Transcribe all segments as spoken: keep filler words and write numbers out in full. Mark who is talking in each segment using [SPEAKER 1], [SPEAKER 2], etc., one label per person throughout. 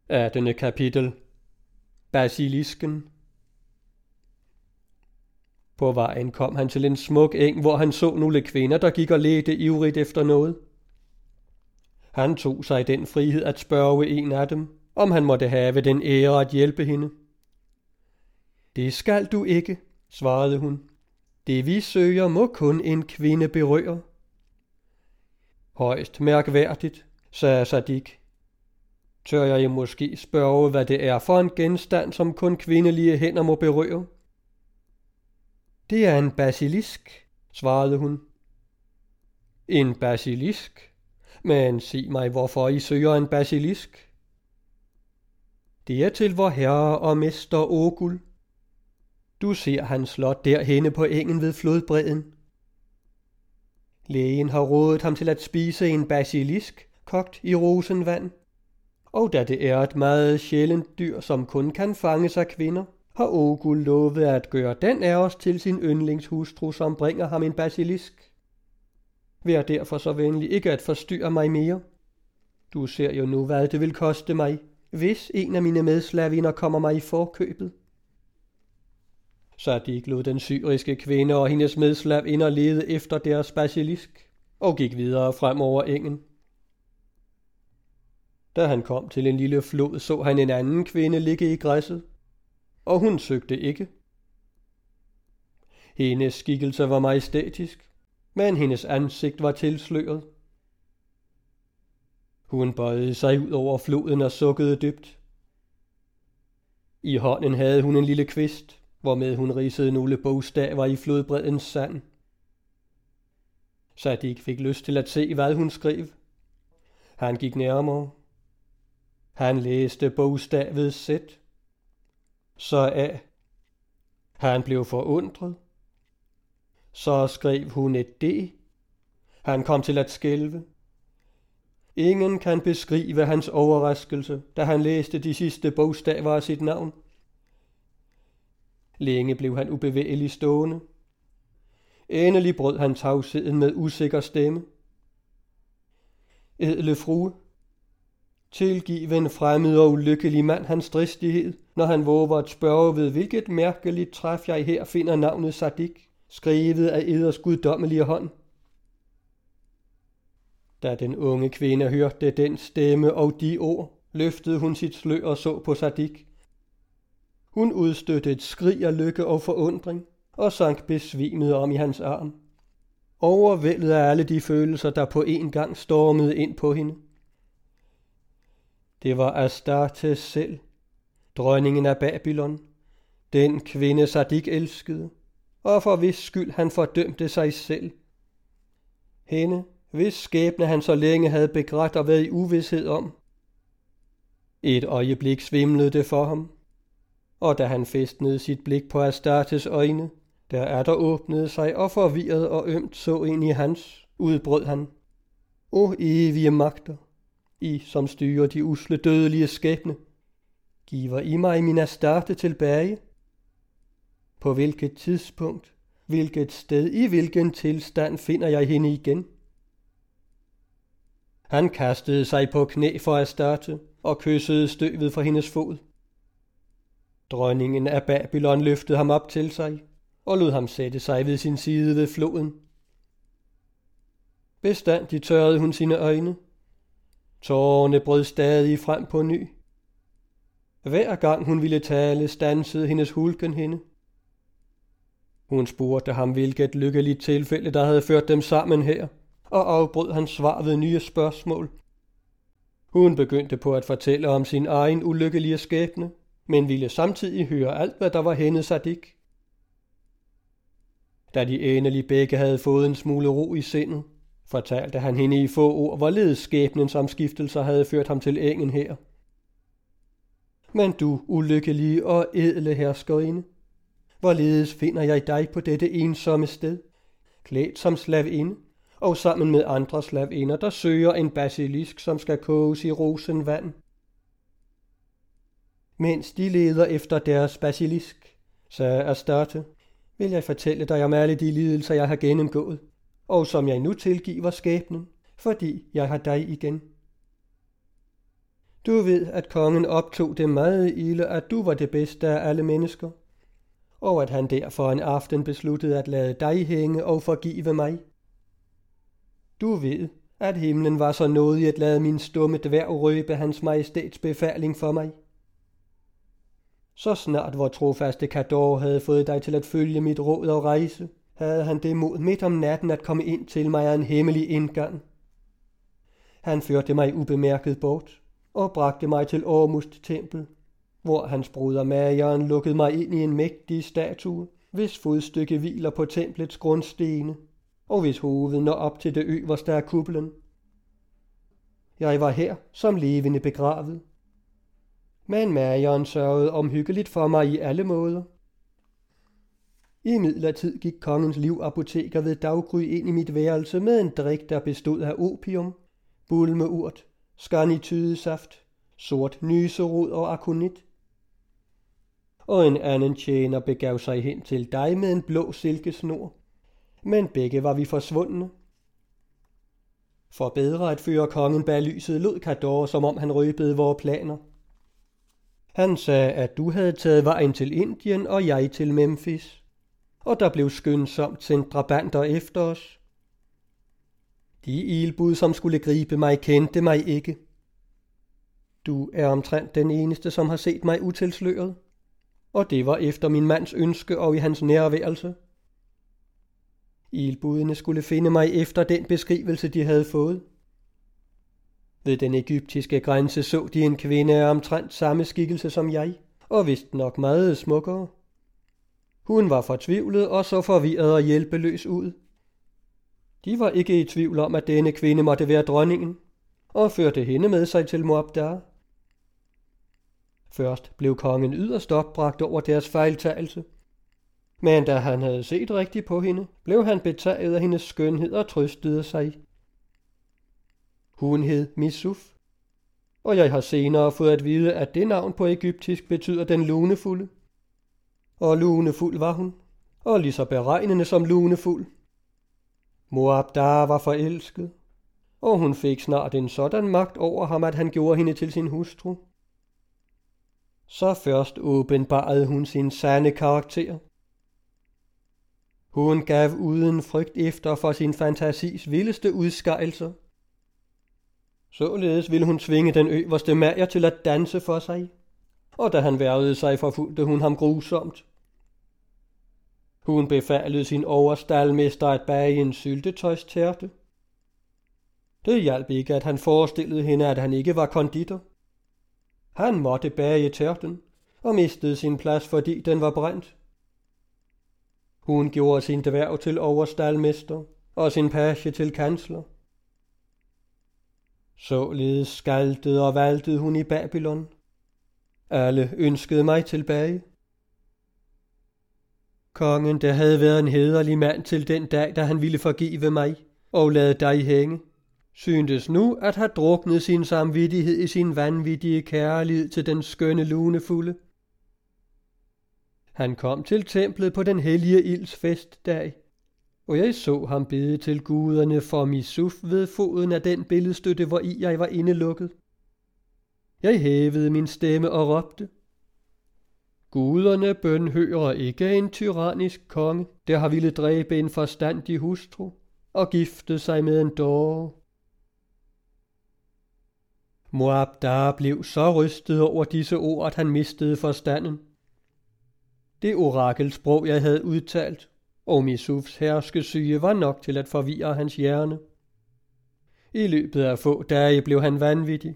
[SPEAKER 1] attende kapitel. Basilisken. På vejen kom han til en smuk eng, hvor han så nogle kvinder, der gik og ledte ivrigt efter noget. Han tog sig den frihed at spørge en af dem, om han måtte have den ære at hjælpe hende. Det skal du ikke, svarede hun. Det vi søger må kun en kvinde berøre. Højst mærkværdigt, sagde Sadik. Tør jeg måske spørge, hvad det er for en genstand, som kun kvindelige hænder må berøre? Det er en basilisk, svarede hun. En basilisk? Men sig mig, hvorfor I søger en basilisk? Det er til vor herre og mester Ogul. Du ser hans slot derhenne på engen ved flodbredden. Lægen har rådet ham til at spise en basilisk, kogt i rosenvand. Og da det er et meget sjældent dyr, som kun kan fanges af kvinder, har Ogul lovet at gøre den af os til sin yndlingshustru, som bringer ham en basilisk. Vær derfor så venlig ikke at forstyrre mig mere. Du ser jo nu, hvad det vil koste mig, hvis en af mine medslavinder kommer mig i forkøbet. Sadik lod den syriske kvinde og hendes medslavinder lede efter deres basilisk, og gik videre frem over engen. Da han kom til en lille flod, så han en anden kvinde ligge i græsset, og hun søgte ikke. Hendes skikkelse var majestætisk, men hendes ansigt var tilsløret. Hun bøjede sig ud over floden og sukkede dybt. I hånden havde hun en lille kvist, hvormed hun ridsede nogle bogstaver i flodbreddens sand. Sadik fik lyst til at se, hvad hun skrev. Han gik nærmere. Han læste bogstavet Z. Så A. Han blev forundret. Så skrev hun et D. Han kom til at skælve. Ingen kan beskrive hans overraskelse, da han læste de sidste bogstaver af sit navn. Længe blev han ubevægelig stående. Endelig brød han tavsheden med usikker stemme. Ædle frue, tilgiv en fremmed og ulykkelig mand hans dristighed, når han våger at spørge, ved hvilket mærkeligt træf jeg her finder navnet Sadik, skrevet af eders guddommelige hånd. Da den unge kvinde hørte den stemme og de ord, løftede hun sit slør og så på Sadik. Hun udstødte et skrig af lykke og forundring, og sank besvimet om i hans arm, overvældet af alle de følelser, der på en gang stormede ind på hende. Det var Astartes selv, dronningen af Babylon, den kvinde Sadik elskede, og for hvis skyld han fordømte sig selv. Hende, hvis skæbne han så længe havde begrædt og været i uvished om. Et øjeblik svimlede det for ham, og da han fæstnede sit blik på Astartes øjne, der er der åbnede sig og forvirret og ømt så ind i hans, udbrød han. O evige magter, I som styrer de usle dødelige skæbne, giver I mig min Astarte tilbage? På hvilket tidspunkt, hvilket sted, i hvilken tilstand finder jeg hende igen? Han kastede sig på knæ for Astarte og kyssede støvet fra hendes fod. Dronningen af Babylon løftede ham op til sig og lod ham sætte sig ved sin side ved floden. Bestandigt tørrede hun sine øjne. Tårerne brød stadig frem på ny. Hver gang hun ville tale, stansede hendes hulken hende. Hun spurgte ham, hvilket lykkeligt tilfælde, der havde ført dem sammen her, og afbrød hans svar ved nye spørgsmål. Hun begyndte på at fortælle om sin egen ulykkelige skæbne, men ville samtidig høre alt, hvad der var hændet Sadik. Da de endelig begge havde fået en smule ro i sindet, fortalte han hende i få ord, hvorledes skæbnens omskiftelser havde ført ham til engen her. Men du, ulykkelige og ædle herskerinde, hvorledes finder jeg dig på dette ensomme sted, klædt som slavinde, og sammen med andre slavinder, der søger en basilisk, som skal koges i rosenvand? Mens de leder efter deres basilisk, sagde Astarte, vil jeg fortælle dig om alle de lidelser, jeg har gennemgået, og som jeg nu tilgiver skæbnen, fordi jeg har dig igen. Du ved, at kongen optog det meget ilde, at du var det bedste af alle mennesker, og at han derfor en aften besluttede at lade dig hænge og forgive mig. Du ved, at himlen var så nådig at lade min stumme dværg røbe hans majestæts befaling for mig. Så snart vor trofaste Kador havde fået dig til at følge mit råd og rejse, havde han det mod midt om natten at komme ind til mig af en hemmelig indgang. Han førte mig ubemærket bort og bragte mig til Ormust tempel, hvor hans broder mageren lukkede mig ind i en mægtig statue, hvis fodstykke hviler på templets grundstene, og hvis hoved når op til det øverste af kuplen. Jeg var her som levende begravet, men mageren sørgede omhyggeligt for mig i alle måder. I midlertid gik kongens livapoteker ved daggry ind i mit værelse med en drik, der bestod af opium, bulmeurt, skarnitydesaft, sort nyserod og akonit. Og en anden tjener begav sig hen til dig med en blå silkesnor, men begge var vi forsvundne. For bedre at føre kongen bag lyset lod Kador, som om han røbede vores planer. Han sagde, at du havde taget vejen til Indien og jeg til Memphis, og der blev skyndsomt sendt drabanter efter os. De ilbud, som skulle gribe mig, kendte mig ikke. Du er omtrent den eneste, som har set mig utilsløret, og det var efter min mands ønske og i hans nærværelse. Ilbudene skulle finde mig efter den beskrivelse, de havde fået. Ved den egyptiske grænse så de en kvinde af omtrent samme skikkelse som jeg, og vist nok meget smukkere. Hun var fortvivlet og så forvirret og hjælpeløs ud. De var ikke i tvivl om, at denne kvinde måtte være dronningen, og førte hende med sig til Moabdar. Først blev kongen yderst opbragt over deres fejltagelse, men da han havde set rigtigt på hende, blev han betaget af hendes skønhed og trøstede sig. Hun hed Misuf, og jeg har senere fået at vide, at det navn på egyptisk betyder den lunefulde. Og lunefuld var hun, og lige så beregnende som lunefuld. Moabdar var forelsket, og hun fik snart en sådan magt over ham, at han gjorde hende til sin hustru. Så først åbenbarede hun sin sande karakter. Hun gav uden frygt efter for sin fantasis vildeste udskejelser. Således ville hun tvinge den øverste mager til at danse for sig, og da han værvede sig, forfulgte hun ham grusomt. Hun befalede sin overstaldmester at bage en syltetøjstærte. Det hjalp ikke, at han forestillede hende, at han ikke var konditor. Han måtte bage tærten og mistede sin plads, fordi den var brændt. Hun gjorde sin dværg til overstaldmester og sin page til kansler. Således skaldede og valgte hun i Babylon. Alle ønskede mig tilbage. Kongen, der havde været en hæderlig mand til den dag, da han ville forgive mig og lade dig hænge, syntes nu at have druknet sin samvittighed i sin vanvittige kærlighed til den skønne lunefulde. Han kom til templet på den hellige ilds festdag, og jeg så ham bede til guderne for Misuf ved foden af den billedstøtte, hvor i jeg var indelukket. Jeg hævede min stemme og råbte: Guderne bønhører ikke en tyrannisk konge, der har ville dræbe en forstandig hustru og gifte sig med en dåre. Moabdar blev så rystet over disse ord, at han mistede forstanden. Det orakelsprog, jeg havde udtalt, og Misufs herskesyge var nok til at forvirre hans hjerne. I løbet af få dage blev han vanvittig.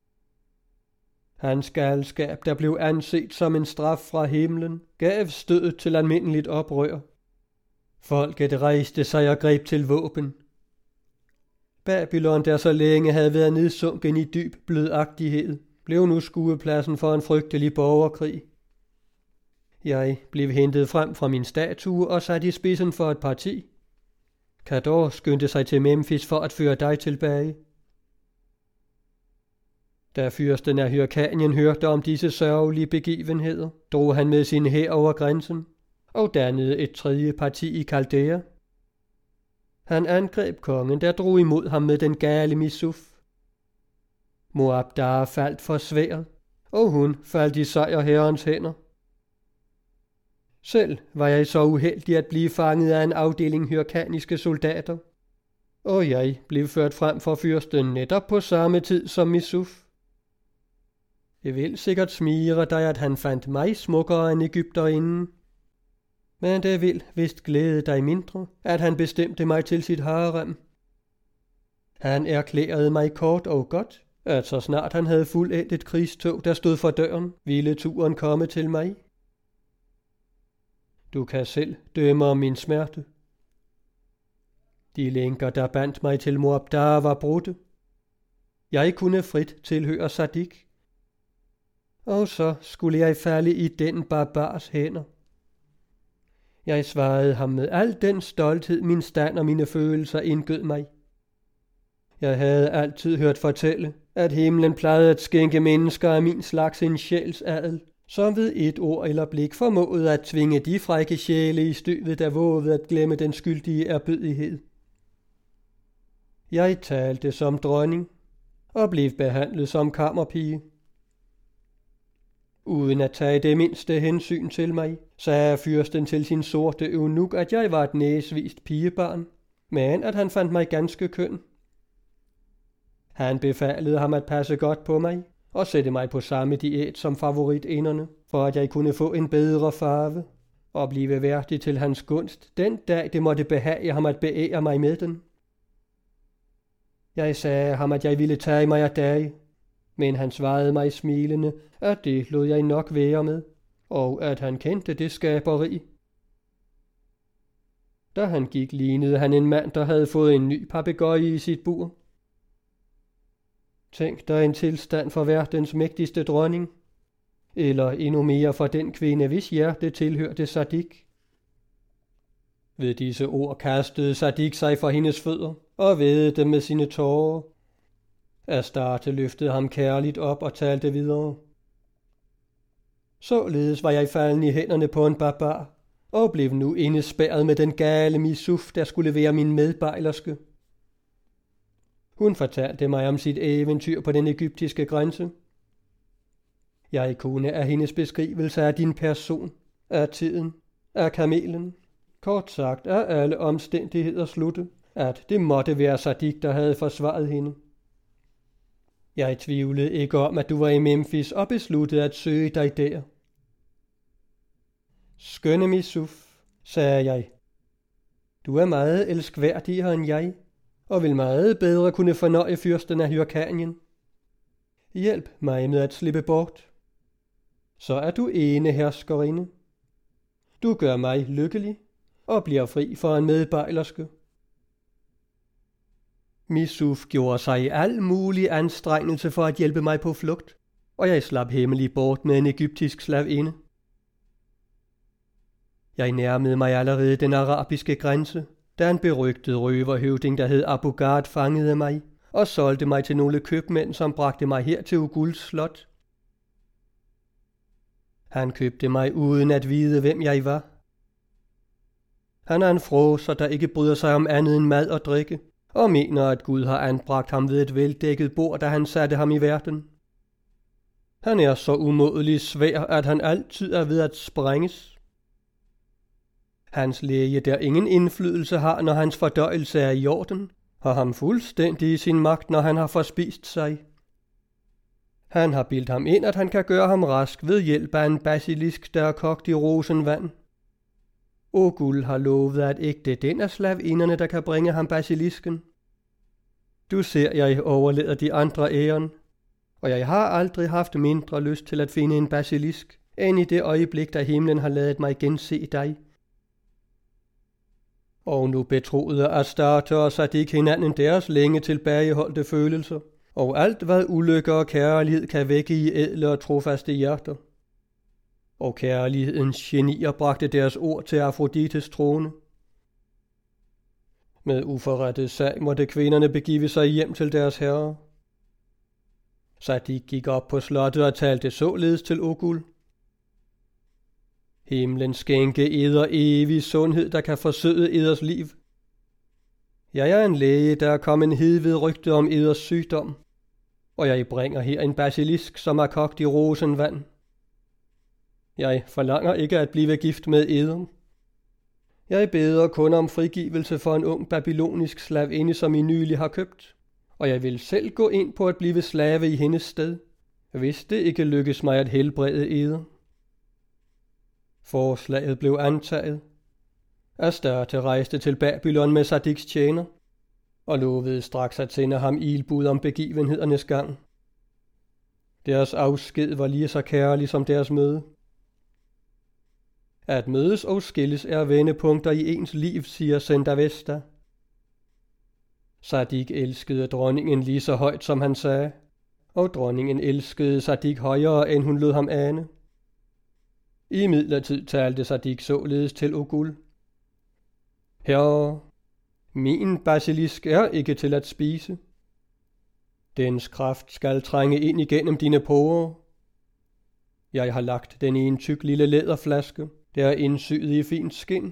[SPEAKER 1] Hans galskab, der blev anset som en straf fra himlen, gav stødet til almindeligt oprør. Folket rejste sig og greb til våben. Babylon, der så længe havde været nedsunken i dyb blødagtighed, blev nu skuepladsen for en frygtelig borgerkrig. Jeg blev hentet frem fra min statue og sat i spidsen for et parti. Kador skyndte sig til Memphis for at føre dig tilbage. Da fyrsten af Hyrkanien hørte om disse sørgelige begivenheder, drog han med sin hær over grænsen og dannede et tredje parti i Kaldæa. Han angreb kongen, der drog imod ham med den gale Misuf. Moabdar faldt for sværdet, og hun faldt i sejrherrens hænder. Selv var jeg så uheldig at blive fanget af en afdeling hyrkaniske soldater, og jeg blev ført frem for fyrsten netop på samme tid som Misuf. Det vil sikkert smire dig, at han fandt mig smukkere end egypterinden, men det vil vist glæde dig mindre, at han bestemte mig til sit harem. Han erklærede mig kort og godt, at så snart han havde fuldendt et krigstog, der stod for døren, ville turen komme til mig. Du kan selv dømme om min smerte. De lænker, der bandt mig til Moabdar, var brudte. Jeg kunne frit tilhøre Sadik, og så skulle jeg falde i den barbars hænder. Jeg svarede ham med al den stolthed, min stand og mine følelser indgød mig. Jeg havde altid hørt fortælle, at himlen plejede at skænke mennesker af min slags en sjælsadel, som ved et ord eller blik formåede at tvinge de frække sjæle i støvet, der vågede at glemme den skyldige erbødighed. Jeg talte som dronning og blev behandlet som kammerpige. Uden at tage det mindste hensyn til mig, sagde fyrsten til sin sorte eunuk, at jeg var et næsvist pigebarn, men at han fandt mig ganske køn. Han befalede ham at passe godt på mig og sætte mig på samme diæt som favoritinderne, for at jeg kunne få en bedre farve og blive værdig til hans gunst, den dag det måtte behage ham at beære mig med den. Jeg sagde ham, at jeg ville tage mig af dage, men han svarede mig smilende, at det lod jeg nok være med, og at han kendte det skaberi. Da han gik, lignede han en mand, der havde fået en ny papegøje i sit bur. Tænk dig en tilstand for verdens mægtigste dronning, eller endnu mere for den kvinde, hvis hjerte tilhørte Sadik. Ved disse ord kastede Sadik sig for hendes fødder og vædede dem med sine tårer. Astarte løftede ham kærligt op og talte videre. Således var jeg falden i hænderne på en barbar, og blev nu indespærret med den gale Misuf, der skulle være min medbejlerske. Hun fortalte mig om sit eventyr på den egyptiske grænse. Jeg kunne af hendes beskrivelse af din person, af tiden, af kamelen, kort sagt af alle omstændigheder slutte, at det måtte være Sadik, der havde forsvaret hende. Jeg tvivlede ikke om, at du var i Memphis og besluttede at søge dig der. Skønne Misuf, sagde jeg. Du er meget elskværdigere end jeg, og vil meget bedre kunne fornøje fyrsten af Hyrkanien. Hjælp mig med at slippe bort. Så er du ene herskerinde. Du gør mig lykkelig og bliver fri for en medbejlerske. Misuf gjorde sig i al mulig anstrengelse for at hjælpe mig på flugt, og jeg slap hemmeligt bort med en egyptisk slavinde. Jeg nærmede mig allerede den arabiske grænse, da en berygtet røverhøvding, der hed Abu Gard, fangede mig og solgte mig til nogle købmænd, som bragte mig her til Uguls slot. Han købte mig uden at vide, hvem jeg var. Han er en fråser, der ikke bryder sig om andet end mad og drikke, og mener, at Gud har anbragt ham ved et veldækket bord, da han satte ham i verden. Han er så umådelig svær, at han altid er ved at sprænges. Hans læge, der ingen indflydelse har, når hans fordøjelse er i orden, har ham fuldstændig i sin magt, når han har forspist sig. Han har bildt ham ind, at han kan gøre ham rask ved hjælp af en basilisk, der er kogt i rosenvand. Ogul har lovet at ægte den af slavinderne, der kan bringe ham basilisken. Du ser, jeg overlader de andre æren, og jeg har aldrig haft mindre lyst til at finde en basilisk, end i det øjeblik, da himlen har ladet mig gense dig. Og nu betroede Astarte og Sadik hinanden deres længe tilbageholdte følelser, og alt hvad ulykke og kærlighed kan vække i ædle og trofaste hjerter. Og kærlighedens genier bragte deres ord til Afrodites trone. Med uforrettet sag måtte kvinderne begive sig hjem til deres herrer. Sadik gik op på slottet og talte således til Ogul. Himlen skænke eder evig sundhed, der kan forsøde eders liv. Jeg er en læge, der er kommet hed ved rygte om eders sygdom, og jeg bringer her en basilisk, som er kogt i rosenvand. Jeg forlanger ikke at blive gift med eder. Jeg beder kun om frigivelse for en ung babylonisk slavinde, som I nylig har købt, og jeg vil selv gå ind på at blive slave i hendes sted, hvis det ikke lykkes mig at helbrede eder. Forslaget blev antaget. Astarte rejste til Babylon med Sadiks tjener, og lovede straks at sende ham ilbud om begivenhedernes gang. Deres afsked var lige så kærlig som deres møde. At mødes og skilles er vendepunkter i ens liv, siger Zendavesta. Sadik elskede dronningen lige så højt, som han sagde, og dronningen elskede Sadik højere, end hun lod ham ane. I midlertid talte Sadik således til Ogul. Herre, min basilisk er ikke til at spise. Dens kraft skal trænge ind igennem dine porer. Jeg har lagt den i en tyk lille læderflaske, der er indsyet i fint skind.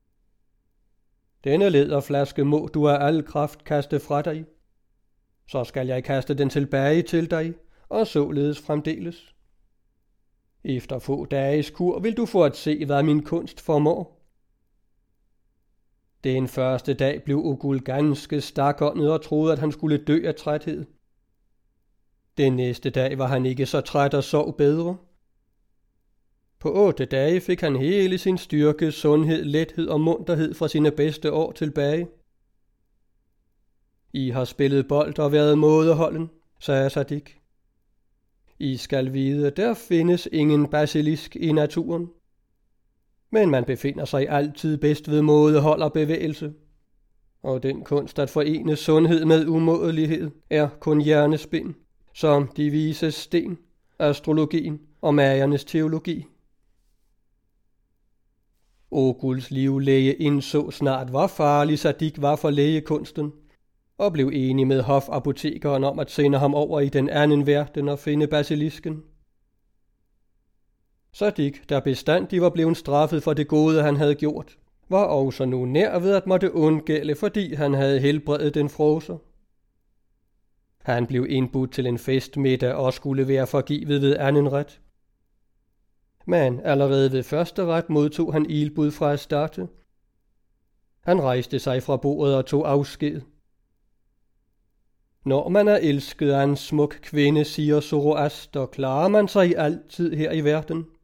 [SPEAKER 1] Denne læderflaske må du af al kraft kaste fra dig. Så skal jeg kaste den tilbage til dig, og således fremdeles. Efter få dages kur vil du få at se, hvad min kunst formår. Den første dag blev Ogul ganske stakåndet og troede, at han skulle dø af træthed. Den næste dag var han ikke så træt og sov bedre. På otte dage fik han hele sin styrke, sundhed, lethed og munterhed fra sine bedste år tilbage. I har spillet bold og været mådeholden, sagde Sadik. I skal vide, der findes ingen basilisk i naturen. Men man befinder sig altid bedst ved mådehold og bevægelse. Og den kunst at forene sundhed med umådelighed er kun hjernespind, som de vises sten, astrologien og magernes teologi. Oguls livlæge indså snart, hvor farlig Sadik var for lægekunsten, og blev enig med hofapotekeren om at sende ham over i den anden verden og finde basilisken. Sadik, der bestandig var blevet straffet for det gode, han havde gjort, var også nu nær ved at måtte undgælde, fordi han havde helbredet den fråser. Han blev indbudt til en festmiddag og skulle være forgivet ved anden ret. Men allerede ved første ret modtog han ilbud fra Astarte. Han rejste sig fra bordet og tog afsked. Når man er elsket af en smuk kvinde, siger Zoroaster, klarer man sig altid her i verden.